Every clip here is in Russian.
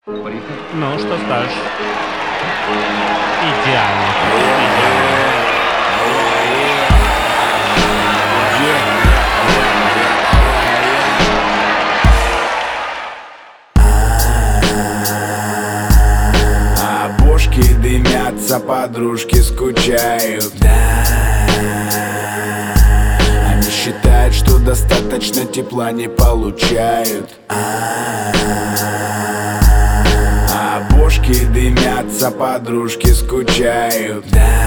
Ну, что скажешь? Идеально. Идеально. А бошки дымятся, подружки скучают. Они считают, что достаточно тепла не получают. А бошки дымятся, подружки скучают.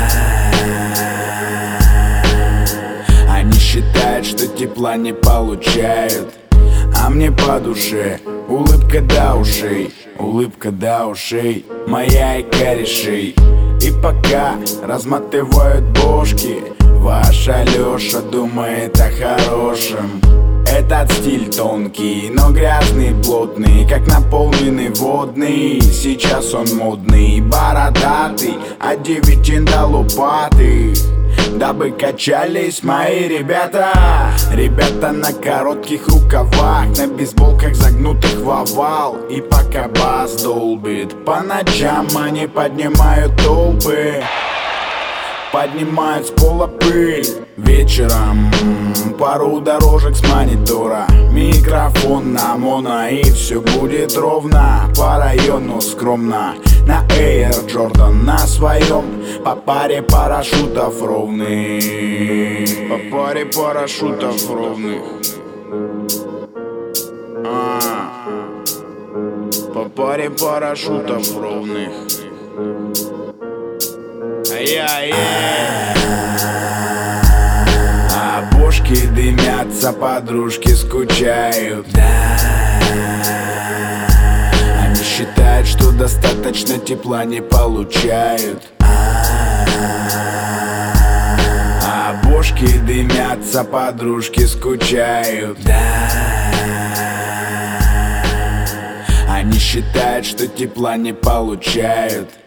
Они считают, что тепла не получают. А мне по душе улыбка до ушей, улыбка до ушей, моя и корешей. И пока разматывают бошки, ваша Лёша думает о хорошем. Этот стиль тонкий, но грязный, плотный, как наполненный водный. Сейчас он модный, бородатый, от девятин до лопаты. Дабы качались мои ребята. Ребята на коротких рукавах, на бейсболках загнутых в овал. И пока бас долбит, по ночам они поднимают толпы, поднимают с пола пыль. Вечером пару дорожек с монитора, микрофон на моно, и все будет ровно. По району скромно, на Air Jordan на своем, по паре парашютов ровных, по паре парашютов ровных. По паре парашютов ровных. А бошки дымятся, подружки скучают. Они считают, что достаточно тепла не получают. А бошки дымятся, подружки скучают. Они считают, что тепла не получают.